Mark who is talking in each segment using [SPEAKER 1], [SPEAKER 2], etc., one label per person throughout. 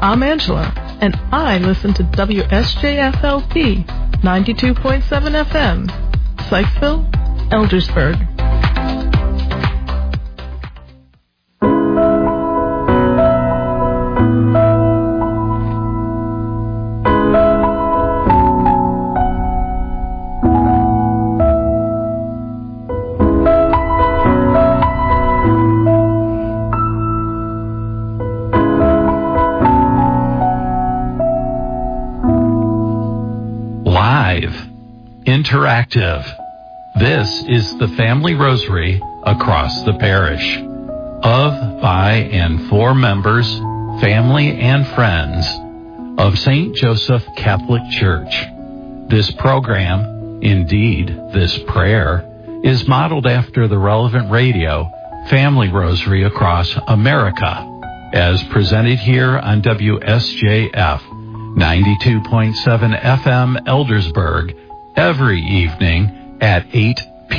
[SPEAKER 1] I'm Angela, and I listen to WSJFLP 92.7 FM, Sykesville, Eldersburg.
[SPEAKER 2] Interactive. This is the Family Rosary across the parish. Of, by, and for members, family, and friends of St. Joseph Catholic Church. This program, indeed this prayer, is modeled after the relevant radio Family Rosary across America, as presented here on WSJF 92.7 FM Eldersburg, every evening at 8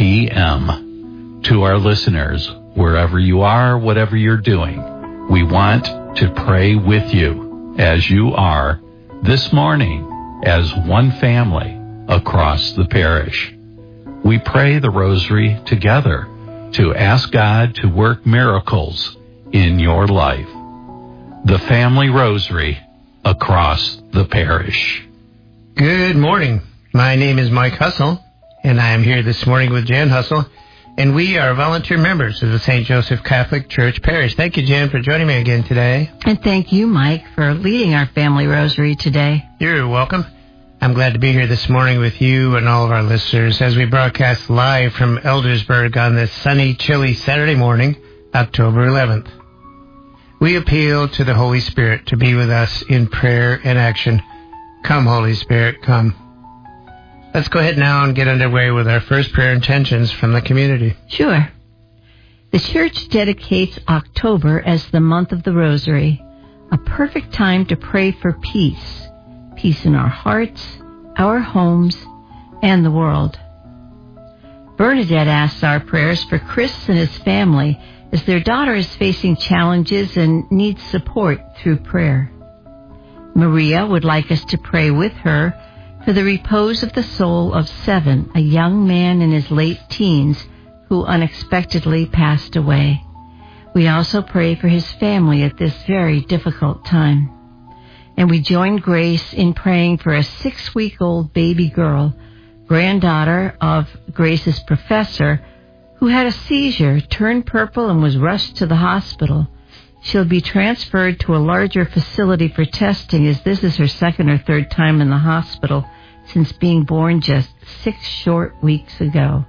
[SPEAKER 2] p.m. To our listeners, wherever you are, whatever you're doing, we want to pray with you as you are this morning as one family across the parish. We pray the rosary together to ask God to work miracles in your life. The Family Rosary across the parish.
[SPEAKER 3] Good morning. My name is Mike Hussle, and I am here this morning with Jan Hussle, and we are volunteer members of the St. Joseph Catholic Church Parish. Thank you, Jan, for joining me again today.
[SPEAKER 4] And thank you, Mike, for leading our Family Rosary today.
[SPEAKER 3] You're welcome. I'm glad to be here this morning with you and all of our listeners as we broadcast live from Eldersburg on this sunny, chilly Saturday morning, October 11th. We appeal to the Holy Spirit to be with us in prayer and action. Come, Holy Spirit, come. Let's go ahead now and get underway with our first prayer intentions from the community.
[SPEAKER 4] Sure. The Church dedicates October as the month of the Rosary, a perfect time to pray for peace. Peace in our hearts, our homes, and the world. Bernadette asks our prayers for Chris and his family as their daughter is facing challenges and needs support through prayer. Maria would like us to pray with her for the repose of the soul of Seven, a young man in his late teens who unexpectedly passed away. We also pray for his family at this very difficult time. And we join Grace in praying for a 6-week-old baby girl, granddaughter of Grace's professor, who had a seizure, turned purple, and was rushed to the hospital. She'll be transferred to a larger facility for testing, as this is her second or third time in the hospital since being born just 6 short weeks ago.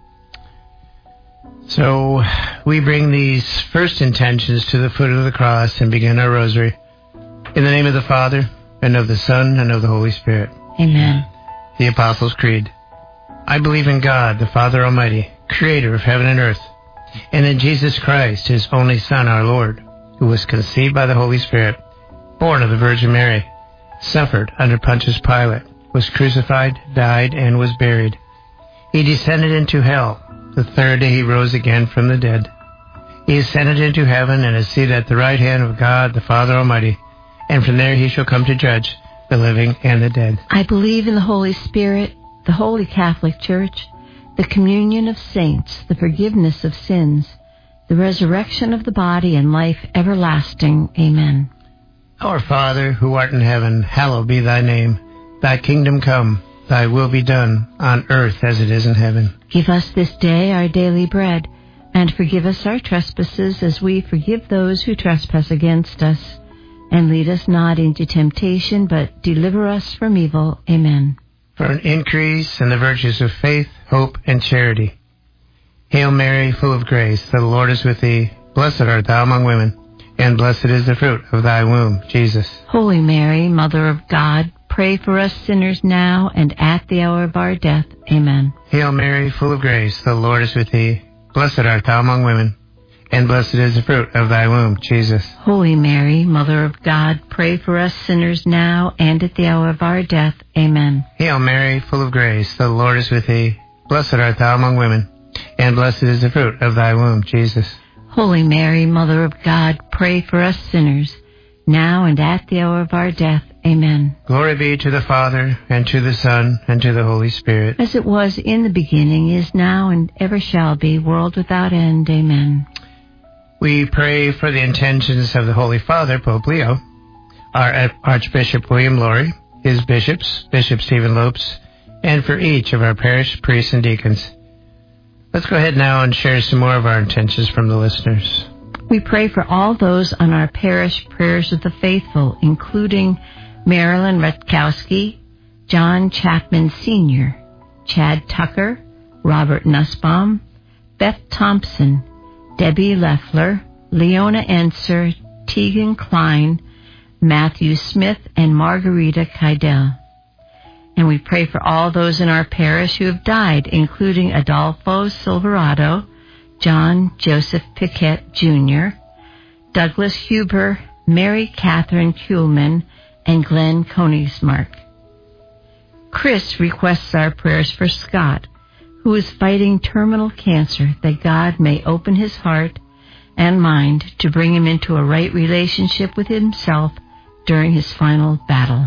[SPEAKER 3] So we bring these first intentions to the foot of the cross and begin our rosary. In the name of the Father, and of the Son, and of the Holy Spirit.
[SPEAKER 4] Amen.
[SPEAKER 3] The Apostles' Creed. I believe in God, the Father Almighty, creator of heaven and earth, and in Jesus Christ, his only Son, our Lord, who was conceived by the Holy Spirit, born of the Virgin Mary, suffered under Pontius Pilate, was crucified, died, and was buried. He descended into hell. The third day he rose again from the dead. He ascended into heaven and is seated at the right hand of God, the Father Almighty, and from there he shall come to judge the living and the dead.
[SPEAKER 4] I believe in the Holy Spirit, the Holy Catholic Church, the communion of saints, the forgiveness of sins, the resurrection of the body, and life everlasting. Amen.
[SPEAKER 3] Our Father, who art in heaven, hallowed be thy name. Thy kingdom come, thy will be done, on earth as it is in heaven.
[SPEAKER 4] Give us this day our daily bread, and forgive us our trespasses as we forgive those who trespass against us. And lead us not into temptation, but deliver us from evil. Amen.
[SPEAKER 3] For an increase in the virtues of faith, hope, and charity. Hail Mary, full of grace, the Lord is with thee. Blessed art thou among women, and blessed is the fruit of thy womb, Jesus.
[SPEAKER 4] Holy Mary, Mother of God, pray for us sinners now and at the hour of our death. Amen.
[SPEAKER 3] Hail Mary, full of grace, the Lord is with thee. Blessed art thou among women, and blessed is the fruit of thy womb, Jesus.
[SPEAKER 4] Holy Mary, Mother of God, pray for us sinners now and at the hour of our death. Amen.
[SPEAKER 3] Hail Mary, full of grace, the Lord is with thee. Blessed art thou among women, and blessed is the fruit of thy womb, Jesus.
[SPEAKER 4] Holy Mary, Mother of God, pray for us sinners, now and at the hour of our death. Amen.
[SPEAKER 3] Glory be to the Father, and to the Son, and to the Holy Spirit.
[SPEAKER 4] As it was in the beginning, is now, and ever shall be, world without end. Amen.
[SPEAKER 3] We pray for the intentions of the Holy Father, Pope Leo, our Archbishop William Lori, his bishops, Bishop Stephen Lopes, and for each of our parish priests and deacons. Let's go ahead now and share some more of our intentions from the listeners.
[SPEAKER 4] We pray for all those on our parish prayers of the faithful, including Marilyn Rutkowski, John Chapman Sr., Chad Tucker, Robert Nussbaum, Beth Thompson, Debbie Leffler, Leona Enser, Tegan Klein, Matthew Smith, and Margarita Kydell. And we pray for all those in our parish who have died, including Adolfo Silverado, John Joseph Piquet Jr., Douglas Huber, Mary Catherine Kuhlman, and Glenn Koenigsmark. Chris requests our prayers for Scott, who is fighting terminal cancer, that God may open his heart and mind to bring him into a right relationship with himself during his final battle.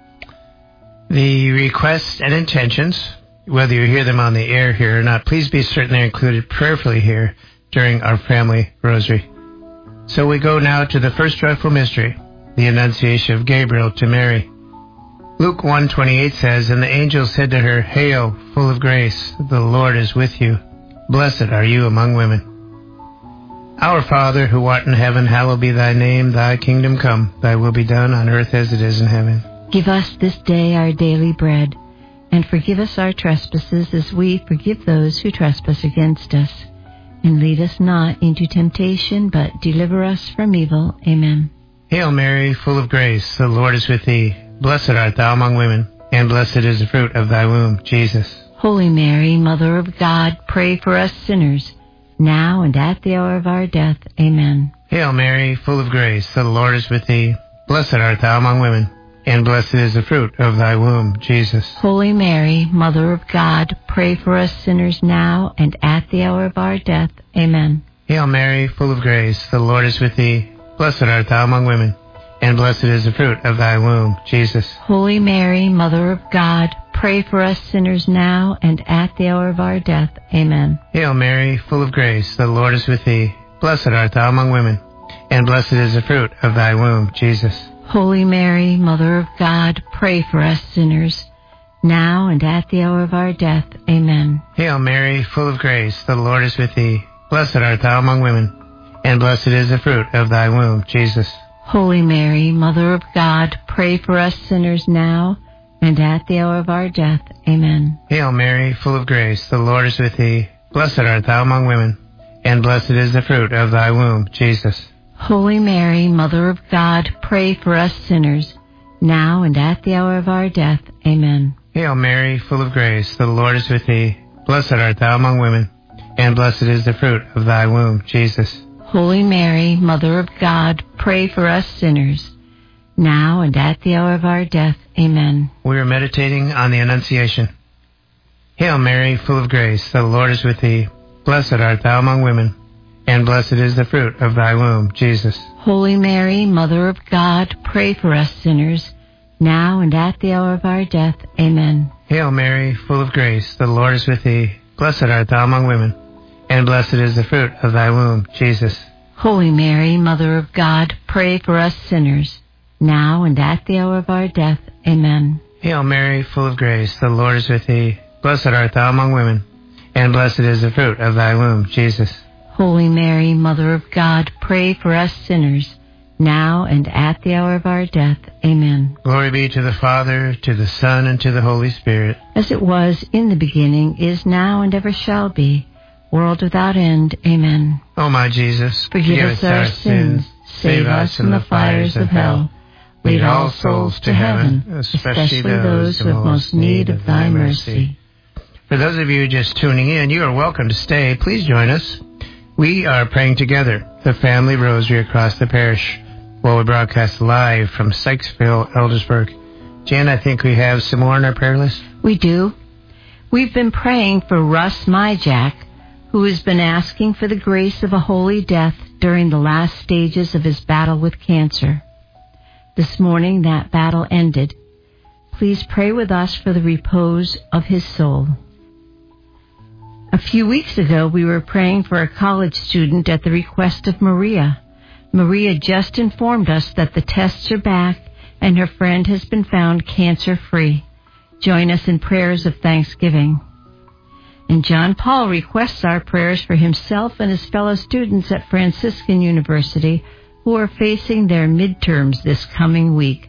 [SPEAKER 3] The requests and intentions, whether you hear them on the air here or not, please be certain they're included prayerfully here during our family rosary. So we go now to the first joyful mystery, the Annunciation of Gabriel to Mary. Luke 1:28 says, "And the angel said to her, 'Hail, full of grace, the Lord is with you. Blessed are you among women.' Our Father, who art in heaven, hallowed be thy name. Thy kingdom come, thy will be done on earth as it is in heaven.
[SPEAKER 4] Give us this day our daily bread, and forgive us our trespasses as we forgive those who trespass against us. And lead us not into temptation, but deliver us from evil. Amen.
[SPEAKER 3] Hail Mary, full of grace, the Lord is with thee. Blessed art thou among women, and blessed is the fruit of thy womb, Jesus.
[SPEAKER 4] Holy Mary, Mother of God, pray for us sinners, now and at the hour of our death. Amen.
[SPEAKER 3] Hail Mary, full of grace, the Lord is with thee. Blessed art thou among women, and blessed is the fruit of thy womb, Jesus.
[SPEAKER 4] Holy Mary, Mother of God, pray for us sinners now and at the hour of our death. Amen.
[SPEAKER 3] Hail Mary, full of grace, the Lord is with thee. Blessed art thou among women, and blessed is the fruit of thy womb, Jesus.
[SPEAKER 4] Holy Mary, Mother of God, pray for us sinners now and at the hour of our death. Amen.
[SPEAKER 3] Hail Mary, full of grace, the Lord is with thee. Blessed art thou among women, and blessed is the fruit of thy womb, Jesus.
[SPEAKER 4] Holy Mary, Mother of God, pray for us sinners, now and at the hour of our death. Amen.
[SPEAKER 3] Hail Mary, full of grace, the Lord is with thee. Blessed art thou among women, and blessed is the fruit of thy womb, Jesus.
[SPEAKER 4] Holy Mary, Mother of God, pray for us sinners now and at the hour of our death. Amen.
[SPEAKER 3] Hail Mary, full of grace, the Lord is with thee. Blessed art thou among women, and blessed is the fruit of thy womb, Jesus.
[SPEAKER 4] Holy Mary, Mother of God, pray for us sinners, now and at the hour of our death. Amen.
[SPEAKER 3] Hail Mary, full of grace, the Lord is with thee. Blessed art thou among women, and blessed is the fruit of thy womb, Jesus.
[SPEAKER 4] Holy Mary, Mother of God, pray for us sinners, now and at the hour of our death. Amen.
[SPEAKER 3] We are meditating on the Annunciation. Hail Mary, full of grace, the Lord is with thee. Blessed art thou among women, and blessed is the fruit of thy womb, Jesus.
[SPEAKER 4] Holy Mary, Mother of God, pray for us sinners, now and at the hour of our death. Amen.
[SPEAKER 3] Hail Mary, full of grace, the Lord is with thee. Blessed art thou among women, and blessed is the fruit of thy womb, Jesus.
[SPEAKER 4] Holy Mary, Mother of God, pray for us sinners, now and at the hour of our death. Amen.
[SPEAKER 3] Hail Mary, full of grace, the Lord is with thee. Blessed art thou among women, and blessed is the fruit of thy womb, Jesus.
[SPEAKER 4] Holy Mary, Mother of God, pray for us sinners, now and at the hour of our death. Amen.
[SPEAKER 3] Glory be to the Father, to the Son, and to the Holy Spirit.
[SPEAKER 4] As it was in the beginning, is now, and ever shall be, world without end. Amen.
[SPEAKER 3] O my Jesus,
[SPEAKER 4] forgive us our sins, save us from the fires of hell. Lead all souls to heaven, especially those who have most need of thy mercy.
[SPEAKER 3] For those of you just tuning in, you are welcome to stay. Please join us. We are praying together the Family Rosary across the parish while we broadcast live from Sykesville, Eldersburg. Jan, I think we have some more on our prayer list.
[SPEAKER 4] We do. We've been praying for Russ Myjack, who has been asking for the grace of a holy death during the last stages of his battle with cancer. This morning that battle ended. Please pray with us for the repose of his soul. A few weeks ago, we were praying for a college student at the request of Maria. Maria just informed us that the tests are back and her friend has been found cancer-free. Join us in prayers of thanksgiving. And John Paul requests our prayers for himself and his fellow students at Franciscan University who are facing their midterms this coming week.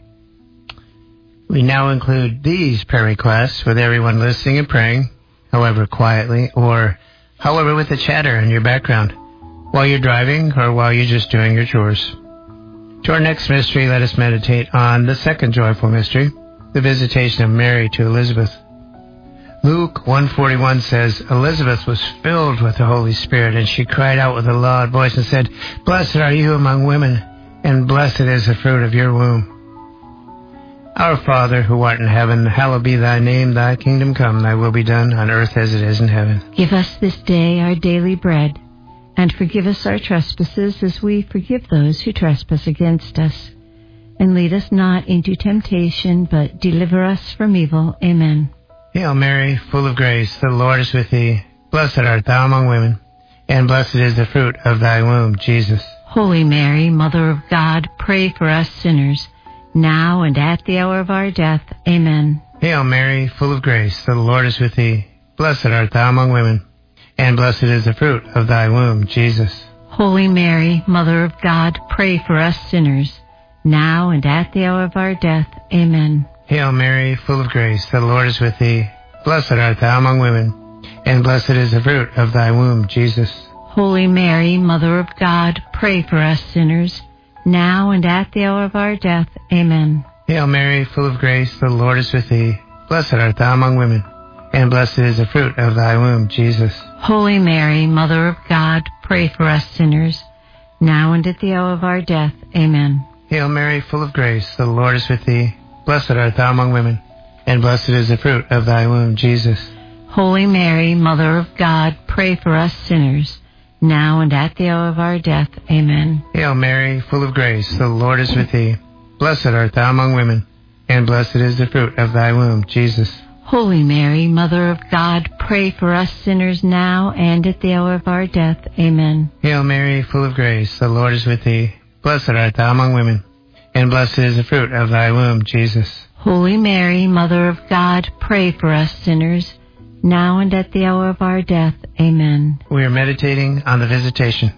[SPEAKER 3] We now include these prayer requests with everyone listening and praying, however quietly or however with a chatter in your background, while you're driving or while you're just doing your chores. To our next mystery, let us meditate on the second joyful mystery, the visitation of Mary to Elizabeth. Luke 1:41 says, Elizabeth was filled with the Holy Spirit, and she cried out with a loud voice and said, Blessed are you among women, and blessed is the fruit of your womb. Our Father, who art in heaven, hallowed be thy name. Thy kingdom come, thy will be done on earth as it is in heaven.
[SPEAKER 4] Give us this day our daily bread, and forgive us our trespasses as we forgive those who trespass against us. And lead us not into temptation, but deliver us from evil. Amen.
[SPEAKER 3] Hail Mary, full of grace, the Lord is with thee. Blessed art thou among women, and blessed is the fruit of thy womb, Jesus.
[SPEAKER 4] Holy Mary, Mother of God, pray for us sinners, now and at the hour of our death. Amen.
[SPEAKER 3] Hail Mary, full of grace, the Lord is with thee. Blessed art thou among women, and blessed is the fruit of thy womb, Jesus.
[SPEAKER 4] Holy Mary, Mother of God, pray for us sinners, now and at the hour of our death. Amen.
[SPEAKER 3] Hail Mary, full of grace, the Lord is with thee. Blessed art thou among women, and blessed is the fruit of thy womb, Jesus.
[SPEAKER 4] Holy Mary, Mother of God, pray for us sinners, now and at the hour of our death. Amen.
[SPEAKER 3] Hail Mary, full of grace, the Lord is with thee. Blessed art thou among women, and blessed is the fruit of thy womb, Jesus.
[SPEAKER 4] Holy Mary, Mother of God, pray for us sinners, now and at the hour of our death. Amen.
[SPEAKER 3] Hail Mary, full of grace, the Lord is with thee. Blessed art thou among women, and blessed is the fruit of thy womb, Jesus.
[SPEAKER 4] Holy Mary, Mother of God, pray for us sinners, now and at the hour of our death. Amen.
[SPEAKER 3] Hail Mary, full of grace, the Lord is with thee. Blessed art thou among women, and blessed is the fruit of thy womb, Jesus.
[SPEAKER 4] Holy Mary, Mother of God, pray for us sinners now and at the hour of our death. Amen.
[SPEAKER 3] Hail Mary, full of grace, the Lord is with thee. Blessed art thou among women, and blessed is the fruit of thy womb, Jesus.
[SPEAKER 4] Holy Mary, Mother of God, pray for us sinners, now and at the hour of our death. Amen.
[SPEAKER 3] We are meditating on the visitation.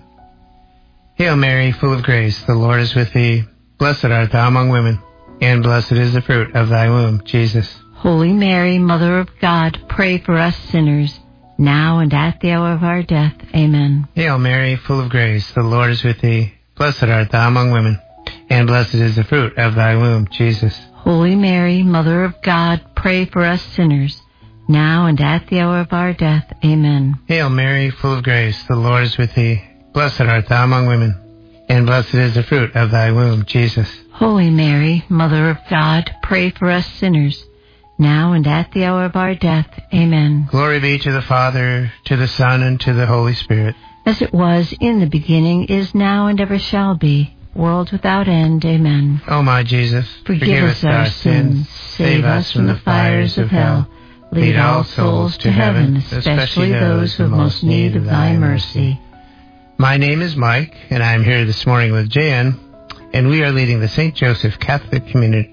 [SPEAKER 3] Hail Mary, full of grace, the Lord is with thee. Blessed art thou among women, and blessed is the fruit of thy womb, Jesus.
[SPEAKER 4] Holy Mary, Mother of God, pray for us sinners, now and at the hour of our death. Amen.
[SPEAKER 3] Hail Mary, full of grace, the Lord is with thee. Blessed art thou among women, and blessed is the fruit of thy womb, Jesus.
[SPEAKER 4] Holy Mary, Mother of God, pray for us sinners, now and at the hour of our death. Amen.
[SPEAKER 3] Hail Mary, full of grace, the Lord is with thee. Blessed art thou among women, and blessed is the fruit of thy womb, Jesus.
[SPEAKER 4] Holy Mary, Mother of God, pray for us sinners, now and at the hour of our death. Amen.
[SPEAKER 3] Glory be to the Father, to the Son, and to the Holy Spirit.
[SPEAKER 4] As it was in the beginning, is now, and ever shall be, world without end. Amen.
[SPEAKER 3] O my Jesus,
[SPEAKER 4] forgive us our sins, save us from the fires of hell, lead all souls to heaven, especially those who have most need of thy mercy.
[SPEAKER 3] My name is Mike, and I am here this morning with Jan, and we are leading the St. Joseph Catholic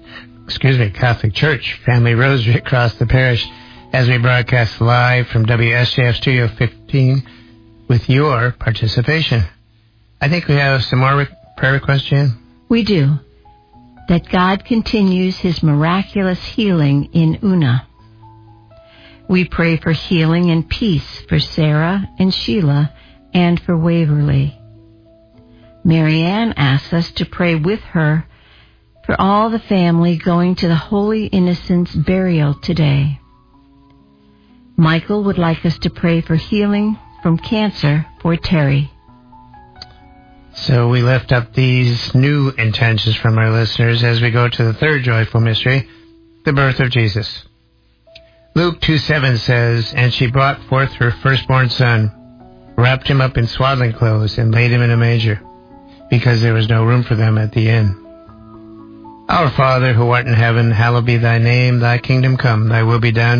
[SPEAKER 3] Church Family Rosary across the parish as we broadcast live from WSJF Studio 15 with your participation. I think we have some more prayer requests, Jan?
[SPEAKER 4] We do. That God continues his miraculous healing in Una. We pray for healing and peace for Sarah and Sheila and for Waverly. Marianne asks us to pray with her for all the family going to the Holy Innocents' burial today. Michael would like us to pray for healing from cancer for Terry.
[SPEAKER 3] So we lift up these new intentions from our listeners as we go to the third joyful mystery, the birth of Jesus. Luke 2:7 says, And she brought forth her firstborn son, wrapped him up in swaddling clothes, and laid him in a manger, because there was no room for them at the inn. Our Father, who art in heaven, hallowed be thy name. Thy kingdom come, thy will be done,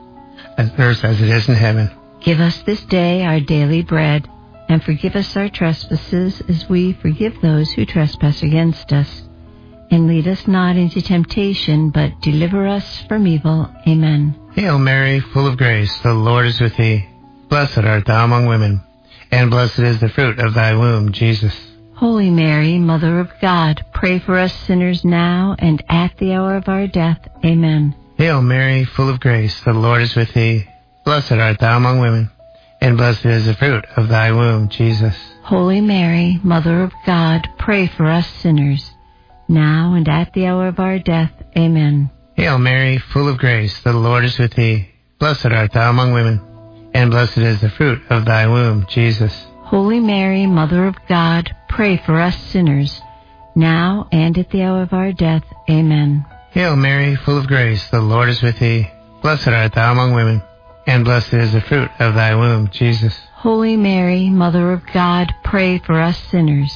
[SPEAKER 3] on earth as it is in heaven.
[SPEAKER 4] Give us this day our daily bread, and forgive us our trespasses as we forgive those who trespass against us. And lead us not into temptation, but deliver us from evil. Amen.
[SPEAKER 3] Hail Mary, full of grace, the Lord is with thee. Blessed art thou among women, and blessed is the fruit of thy womb, Jesus.
[SPEAKER 4] Holy Mary, Mother of God, pray for us sinners now and at the hour of our death. Amen.
[SPEAKER 3] Hail Mary, full of grace, the Lord is with thee. Blessed art thou among women, and blessed is the fruit of thy womb, Jesus.
[SPEAKER 4] Holy Mary, Mother of God, pray for us sinners, now and at the hour of our death. Amen.
[SPEAKER 3] Hail Mary, full of grace, the Lord is with thee. Blessed art thou among women, and blessed is the fruit of thy womb, Jesus.
[SPEAKER 4] Holy Mary, Mother of God, pray for us sinners, now and at the hour of our death. Amen.
[SPEAKER 3] Hail Mary, full of grace, the Lord is with thee. Blessed art thou among women, and blessed is the fruit of thy womb, Jesus.
[SPEAKER 4] Holy Mary, Mother of God, pray for us sinners,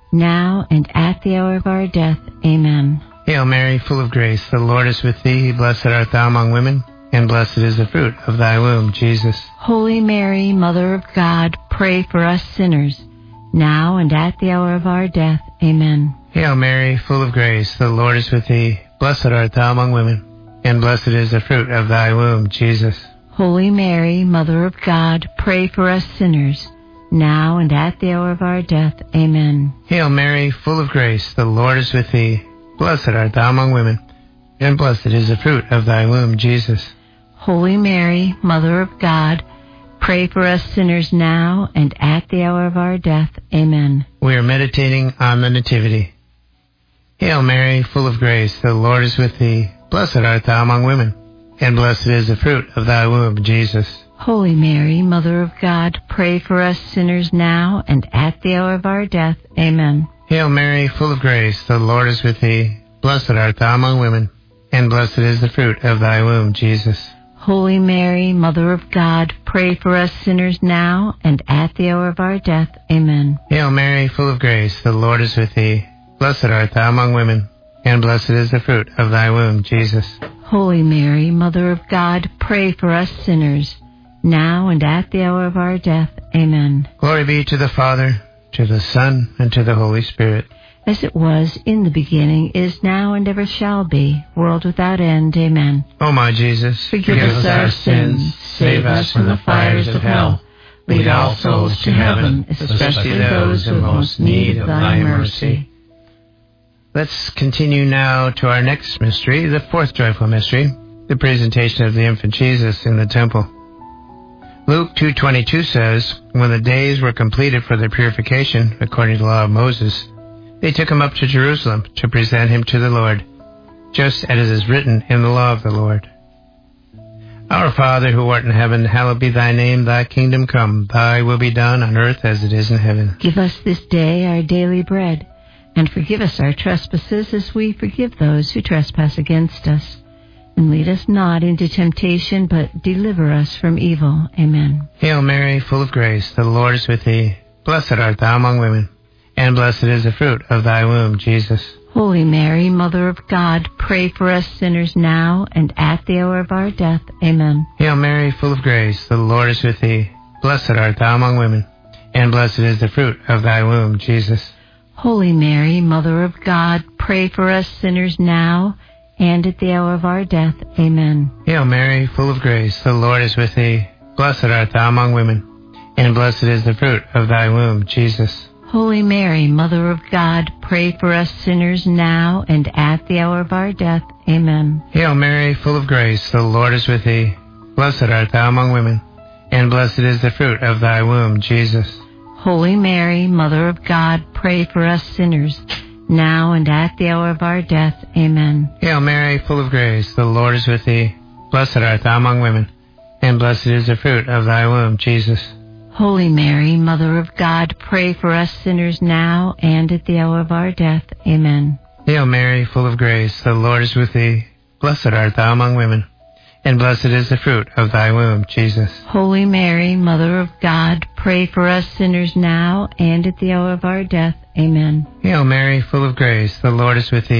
[SPEAKER 4] now and at the hour of our death. Amen.
[SPEAKER 3] Hail Mary, full of grace, the Lord is with thee. Blessed art thou among women, and blessed is the fruit of thy womb, Jesus.
[SPEAKER 4] Holy Mary, Mother of God, pray for us sinners, now and at the hour of our death. Amen.
[SPEAKER 3] Hail Mary, full of grace, the Lord is with thee. Blessed art thou among women, and blessed is the fruit of thy womb, Jesus.
[SPEAKER 4] Holy Mary, Mother of God, pray for us sinners, now and at the hour of our death. Amen.
[SPEAKER 3] Hail Mary, full of grace, the Lord is with thee. Blessed art thou among women, and blessed is the fruit of thy womb, Jesus.
[SPEAKER 4] Holy Mary, Mother of God, pray for us sinners now and at the hour of our death. Amen.
[SPEAKER 3] We are meditating on the Nativity. Hail Mary, full of grace, the Lord is with thee. Blessed art thou among women, and blessed is the fruit of thy womb, Jesus.
[SPEAKER 4] Holy Mary, Mother of God, pray for us sinners now and at the hour of our death. Amen.
[SPEAKER 3] Hail Mary, full of grace, the Lord is with thee. Blessed art thou among women, and blessed is the fruit of thy womb, Jesus.
[SPEAKER 4] Holy Mary, Mother of God, pray for us sinners now and at the hour of our death. Amen.
[SPEAKER 3] Hail Mary, full of grace, the Lord is with thee. Blessed art thou among women, and blessed is the fruit of thy womb, Jesus.
[SPEAKER 4] Holy Mary, Mother of God, pray for us sinners, now and at the hour of our death. Amen.
[SPEAKER 3] Glory be to the Father, to the Son, and to the Holy Spirit.
[SPEAKER 4] As it was in the beginning, is now, and ever shall be, world without end. Amen.
[SPEAKER 3] O my Jesus,
[SPEAKER 4] forgive us our sins, save us from the fires of hell. Lead all souls to heaven, especially those in most need of thy mercy.
[SPEAKER 3] Let's continue now to our next mystery, the fourth joyful mystery, the presentation of the infant Jesus in the temple. Luke 2:22 says, when the days were completed for their purification, according to the law of Moses, they took him up to Jerusalem to present him to the Lord, just as it is written in the law of the Lord. Our Father, who art in heaven, hallowed be thy name. Thy kingdom come. Thy will be done on earth as it is in heaven.
[SPEAKER 4] Give us this day our daily bread, and forgive us our trespasses as we forgive those who trespass against us. And lead us not into temptation, but deliver us from evil. Amen.
[SPEAKER 3] Hail Mary, full of grace, the Lord is with thee. Blessed art thou among women, and blessed is the fruit of thy womb, Jesus.
[SPEAKER 4] Holy Mary, Mother of God, pray for us sinners now and at the hour of our death. Amen.
[SPEAKER 3] Hail Mary, full of grace, the Lord is with thee. Blessed art thou among women, and blessed is the fruit of thy womb, Jesus.
[SPEAKER 4] Holy Mary, Mother of God, pray for us sinners now and at the hour of our death. Amen.
[SPEAKER 3] Hail Mary, full of grace, the Lord is with thee. Blessed art thou among women, and blessed is the fruit of thy womb, Jesus.
[SPEAKER 4] Holy Mary, Mother of God, pray for us sinners now and at the hour of our death. Amen.
[SPEAKER 3] Hail Mary, full of grace, the Lord is with thee. Blessed art thou among women, and blessed is the fruit of thy womb, Jesus.
[SPEAKER 4] Holy Mary, Mother of God, pray for us sinners, now and at the hour of our death. Amen.
[SPEAKER 3] Hail Mary, full of grace, the Lord is with thee. Blessed art thou among women, and blessed is the fruit of thy womb, Jesus.
[SPEAKER 4] Holy Mary, Mother of God, pray for us sinners now and at the hour of our death. Amen.
[SPEAKER 3] Hail Mary, full of grace, the Lord is with thee. Blessed art thou among women, and blessed is the fruit of thy womb, Jesus.
[SPEAKER 4] Holy Mary, Mother of God, pray for us sinners now and at the hour of our death. Amen.
[SPEAKER 3] Hail Mary, full of grace, the Lord is with thee.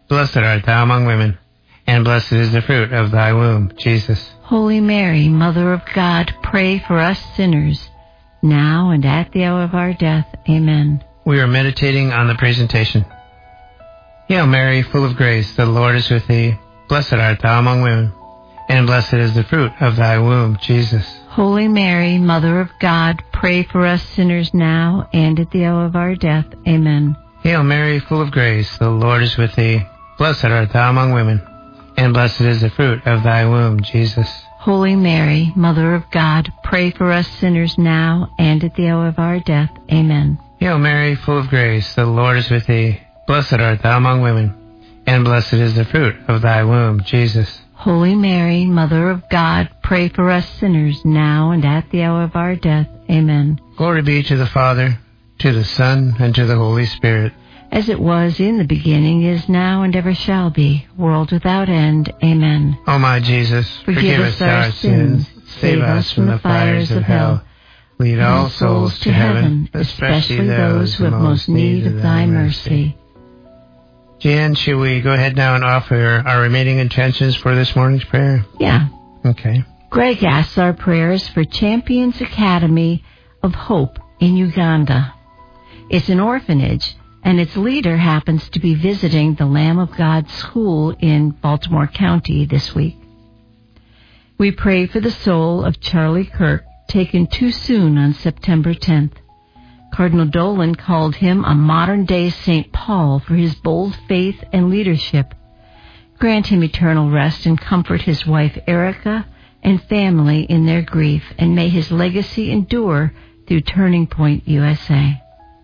[SPEAKER 3] blessed art thou among women, and blessed is the fruit of thy womb, Jesus.
[SPEAKER 4] Holy Mary, Mother of God, pray for us sinners, now and at the hour of our death. Amen.
[SPEAKER 3] We are meditating on the presentation. Hail Mary, full of grace, the Lord is with thee. Blessed art thou among women, and blessed is the fruit of thy womb, Jesus.
[SPEAKER 4] Holy Mary, Mother of God, pray for us sinners now and at the hour of our death. Amen.
[SPEAKER 3] Hail Mary, full of grace, the Lord is with thee. Blessed art thou among women, and blessed is the fruit of thy womb, Jesus.
[SPEAKER 4] Holy Mary, Mother of God, pray for us sinners now and at the hour of our death. Amen.
[SPEAKER 3] Hail Mary, full of grace, the Lord is with thee. Blessed art thou among women, and blessed is the fruit of thy womb, Jesus.
[SPEAKER 4] Holy Mary, Mother of God, pray for us sinners now and at the hour of our death. Amen.
[SPEAKER 3] Glory be to the Father, to the Son, and to the Holy Spirit.
[SPEAKER 4] As it was in the beginning, is now, and ever shall be, world without end. Amen.
[SPEAKER 3] O my Jesus,
[SPEAKER 4] forgive us our sins, save us from the fires of hell.
[SPEAKER 3] Lead all souls to heaven, especially those who have most need of thy mercy. Jan, should we go ahead now and offer our remaining intentions for this morning's prayer?
[SPEAKER 4] Yeah.
[SPEAKER 3] Okay.
[SPEAKER 4] Greg asks our prayers for Champions Academy of Hope in Uganda. It's an orphanage, and its leader happens to be visiting the Lamb of God School in Baltimore County this week. We pray for the soul of Charlie Kirk, taken too soon on September 10th. Cardinal Dolan called him a modern-day St. Paul for his bold faith and leadership. Grant him eternal rest and comfort his wife Erica and family in their grief, and may his legacy endure through Turning Point USA.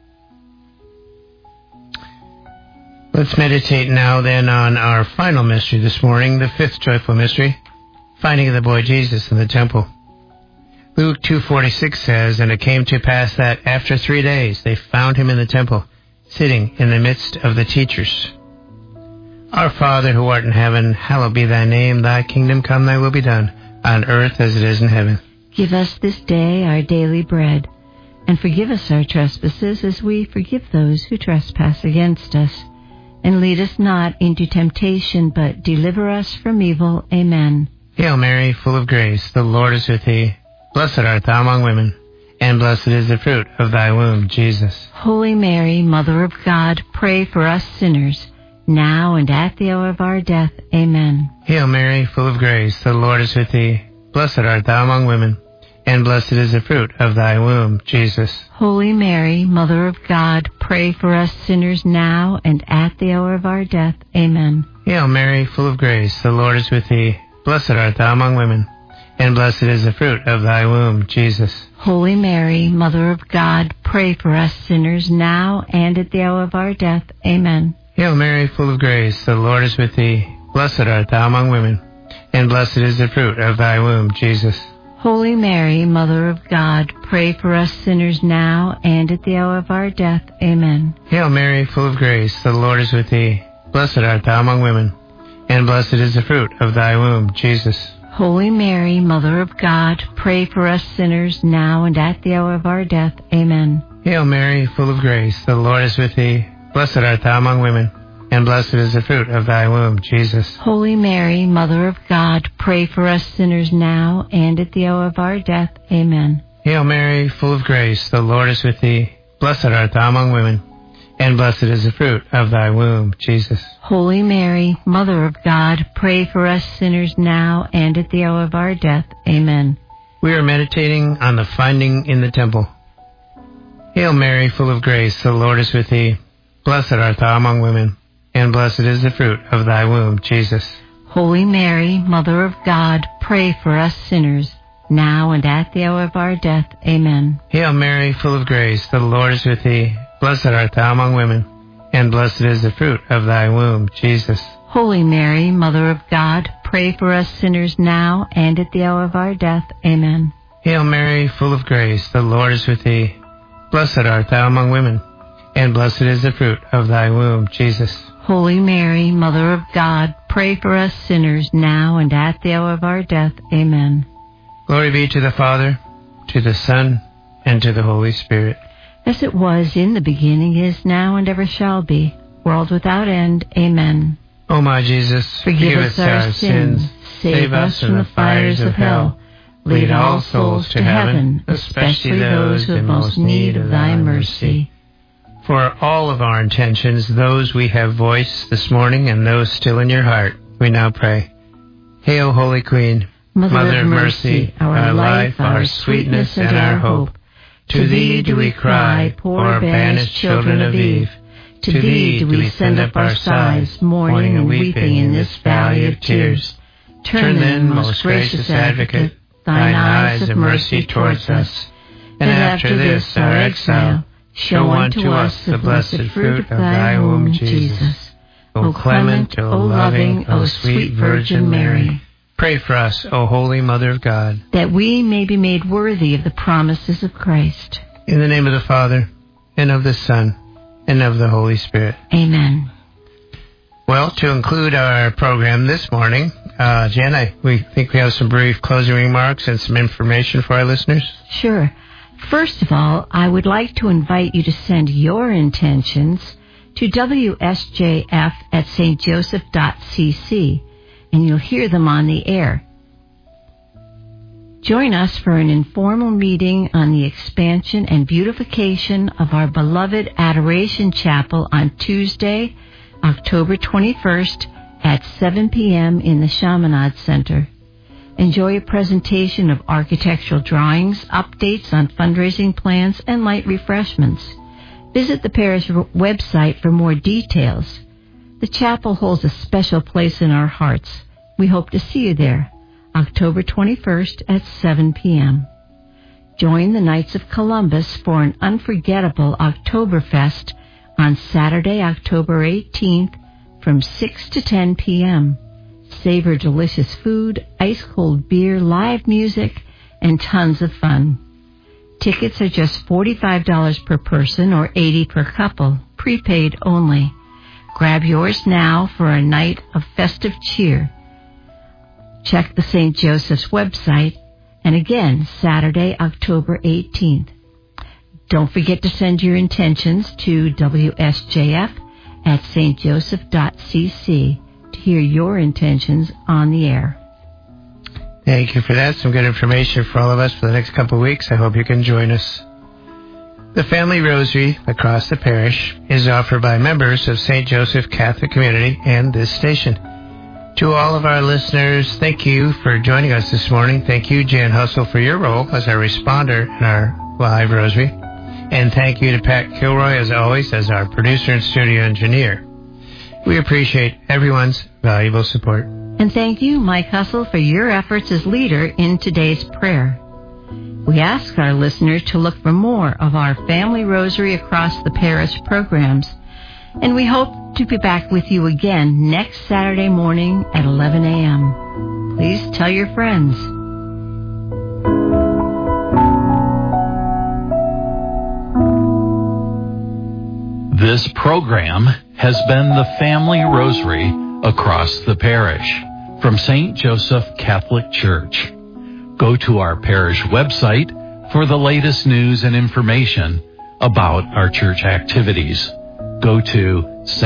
[SPEAKER 3] Let's meditate now then on our final mystery this morning, the fifth joyful mystery, finding of the boy Jesus in the temple. Luke 2:46 says, And it came to pass that after 3 days they found him in the temple, sitting in the midst of the teachers. Our Father who art in heaven, hallowed be thy name. Thy kingdom come, thy will be done, on earth as it is in heaven.
[SPEAKER 4] Give us this day our daily bread, and forgive us our trespasses as we forgive those who trespass against us. And lead us not into temptation, but deliver us from evil. Amen.
[SPEAKER 3] Hail Mary, full of grace, the Lord is with thee. Blessed art thou among women, and blessed is the fruit of thy womb, Jesus.
[SPEAKER 4] Holy Mary, Mother of God, pray for us sinners, now and at the hour of our death. Amen.
[SPEAKER 3] Hail Mary, full of grace, the Lord is with thee. Blessed art thou among women, and blessed is the fruit of thy womb, Jesus.
[SPEAKER 4] Holy Mary, Mother of God, pray for us sinners now and at the hour of our death. Amen.
[SPEAKER 3] Hail Mary, full of grace, the Lord is with thee. Blessed art thou among women, and blessed is the fruit of thy womb, Jesus.
[SPEAKER 4] Holy Mary, Mother of God, pray for us sinners now and at the hour of our death. Amen.
[SPEAKER 3] Hail Mary, full of grace, the Lord is with thee. Blessed art thou among women, and blessed is the fruit of thy womb, Jesus.
[SPEAKER 4] Holy Mary, Mother of God, pray for us sinners now and at the hour of our death. Amen.
[SPEAKER 3] Hail Mary, full of grace, the Lord is with thee. Blessed art thou among women, and blessed is the fruit of thy womb, Jesus.
[SPEAKER 4] Holy Mary, Mother of God, pray for us sinners now and at the hour of our death. Amen.
[SPEAKER 3] Hail Mary, full of grace, the Lord is with thee. Blessed art thou among women, and blessed is the fruit of thy womb, Jesus.
[SPEAKER 4] Holy Mary, Mother of God, pray for us sinners now and at the hour of our death. Amen.
[SPEAKER 3] Hail Mary, full of grace, the Lord is with thee. Blessed art thou among women, and blessed is the fruit of thy womb, Jesus.
[SPEAKER 4] Holy Mary, Mother of God, pray for us sinners now and at the hour of our death. Amen.
[SPEAKER 3] We are meditating on the finding in the temple. Hail Mary, full of grace, the Lord is with thee. Blessed art thou among women, and blessed is the fruit of thy womb, Jesus.
[SPEAKER 4] Holy Mary, Mother of God, pray for us sinners, now and at the hour of our death. Amen.
[SPEAKER 3] Hail Mary, full of grace, the Lord is with thee. Blessed art thou among women, and blessed is the fruit of thy womb, Jesus.
[SPEAKER 4] Holy Mary, Mother of God, pray for us sinners now and at the hour of our death. Amen.
[SPEAKER 3] Hail Mary, full of grace, the Lord is with thee. Blessed art thou among women, and blessed is the fruit of thy womb, Jesus.
[SPEAKER 4] Holy Mary, Mother of God, pray for us sinners now and at the hour of our death. Amen.
[SPEAKER 3] Glory be to the Father, to the Son, and to the Holy Spirit.
[SPEAKER 4] As it was in the beginning, is now, and ever shall be, world without end. Amen.
[SPEAKER 3] O my Jesus,
[SPEAKER 4] forgive us our sins, save us from the fires of hell. Lead all souls to heaven, especially those who have most need of thy mercy.
[SPEAKER 3] For all of our intentions, those we have voiced this morning and those still in your heart, we now pray. Hail, Holy Queen, Mother of mercy, our life, our sweetness, and our hope. To thee do we cry, poor banished children of Eve. To thee do we send up our sighs, mourning and weeping in this valley of tears. Turn then, most gracious Advocate, thine eyes of mercy towards us, and after this our exile, show unto us the blessed fruit of thy womb, Jesus. O clement, O loving, O sweet Virgin Mary, pray for us, O Holy Mother of God,
[SPEAKER 4] that we may be made worthy of the promises of Christ.
[SPEAKER 3] In the name of the Father, and of the Son, and of the Holy Spirit.
[SPEAKER 4] Amen.
[SPEAKER 3] Well, to conclude our program this morning, Jen, we think we have some brief closing remarks and some information for our listeners.
[SPEAKER 4] Sure. First of all, I would like to invite you to send your intentions to wsjf@stjoseph.cc, and you'll hear them on the air. Join us for an informal meeting on the expansion and beautification of our beloved Adoration Chapel on Tuesday, October 21st at 7 p.m. in the Chaminade Center. Enjoy a presentation of architectural drawings, updates on fundraising plans, and light refreshments. Visit the parish website for more details. The chapel holds a special place in our hearts. We hope to see you there, October 21st at 7 p.m. Join the Knights of Columbus for an unforgettable Oktoberfest on Saturday, October 18th from 6 to 10 p.m. Savor delicious food, ice-cold beer, live music, and tons of fun. Tickets are just $45 per person or $80 per couple, prepaid only. Grab yours now for a night of festive cheer. Check the St. Joseph's website, and again, Saturday, October 18th. Don't forget to send your intentions to wsjf@stjoseph.cc to hear your intentions on the air.
[SPEAKER 3] Thank you for that. Some good information for all of us for the next couple of weeks. I hope you can join us. The Family Rosary across the parish is offered by members of St. Joseph Catholic Community and this station. To all of our listeners, thank you for joining us this morning. Thank you, Jan Hustle, for your role as our responder in our live rosary. And thank you to Pat Kilroy, as always, as our producer and studio engineer. We appreciate everyone's valuable support.
[SPEAKER 4] And thank you, Mike Hustle, for your efforts as leader in today's prayer. We ask our listeners to look for more of our Family Rosary Across the Parish programs. And we hope to be back with you again next Saturday morning at 11 a.m. Please tell your friends.
[SPEAKER 2] This program has been the Family Rosary Across the Parish from St. Joseph Catholic Church. Go to our parish website for the latest news and information about our church activities. Go to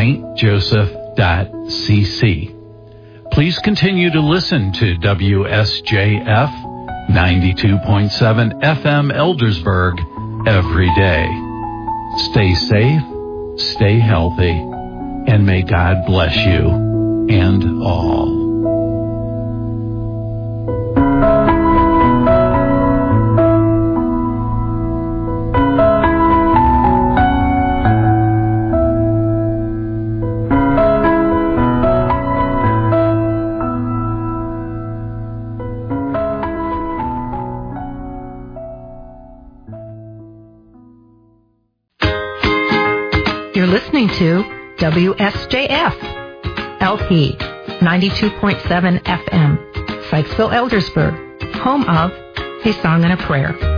[SPEAKER 2] stjoseph.cc. Please continue to listen to WSJF 92.7 FM Eldersburg every day. Stay safe, stay healthy, and may God bless you and all.
[SPEAKER 1] You're listening to WSJF, LP, 92.7 FM, Sykesville, Eldersburg, home of A Song and a Prayer.